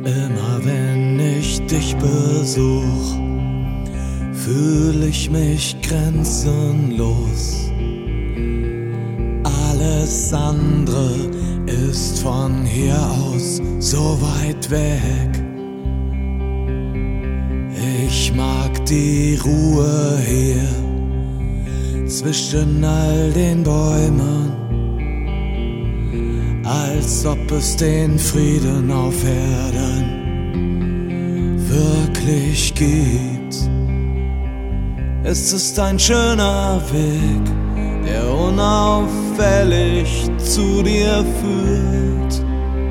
Immer wenn ich dich besuch, fühl ich mich grenzenlos. Alles andere ist von hier aus so weit weg. Ich mag die Ruhe hier zwischen all den Bäumen, als ob es den Frieden auf Erden wirklich gibt. Es ist ein schöner Weg, der unauffällig zu dir führt.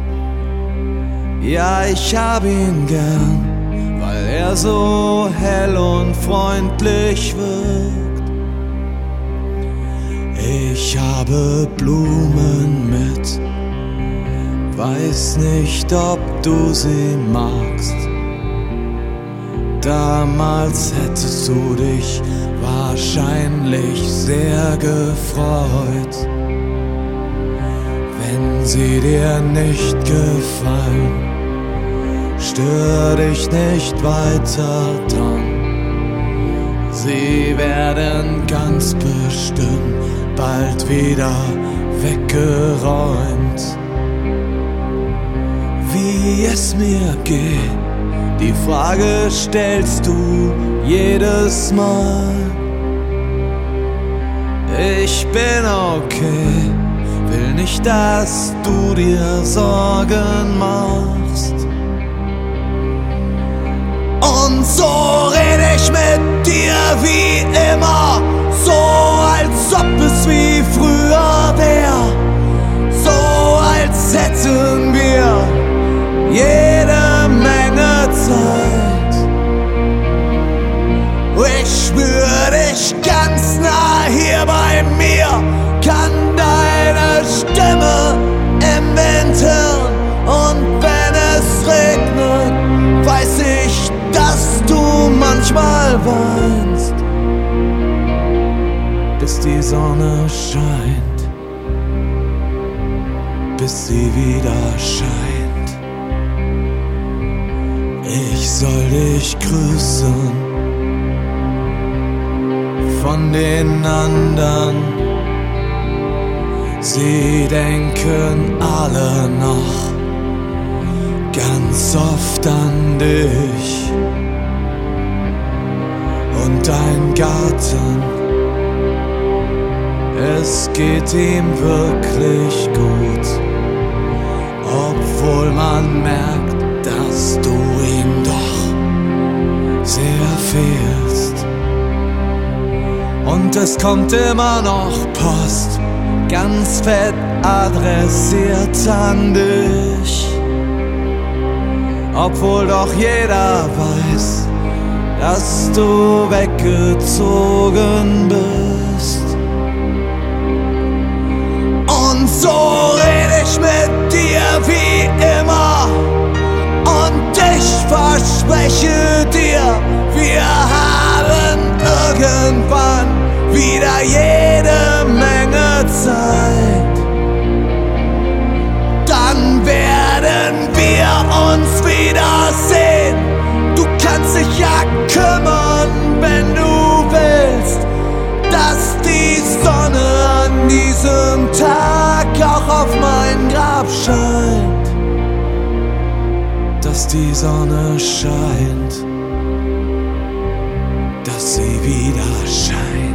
Ja, ich hab ihn gern, weil er so hell und freundlich wirkt. Ich habe Blumen mit, weiß nicht, ob du sie magst. Damals hättest du dich wahrscheinlich sehr gefreut. Wenn sie dir nicht gefallen, stör dich nicht weiter dran. Sie werden ganz bestimmt bald wieder weggeräumt. Wie es mir geht, die Frage stellst du jedes Mal. Ich bin okay, will nicht, dass du dir Sorgen machst. Und so rede ich mit dir wie immer, so als ob es wie früher wär, so als hätten wir jede Menge Zeit. Ich spür dich ganz nah hier bei mir, kann deine Stimme im Wind hören. Und wenn es regnet, weiß ich, dass du manchmal weinst, bis die Sonne scheint, bis sie wieder scheint. Ich soll dich grüßen von den anderen. Sie denken alle noch ganz oft an dich. Und dein Garten, es geht ihm wirklich gut, obwohl man merkt, dass du ihm doch sehr fehlst. Und es kommt immer noch Post, ganz fett adressiert an dich, obwohl doch jeder weiß, dass du weggezogen bist. Und so red ich mit dir wie immer, und ich verspreche dir, wir haben irgendwann wieder jede Menge Zeit. Dann werden wir uns wiedersehen. Du kannst dich ja kümmern, wenn du willst, dass die Sonne an diesem Tag auch auf mein Grab scheint. Dass die Sonne scheint, dass sie wieder scheint.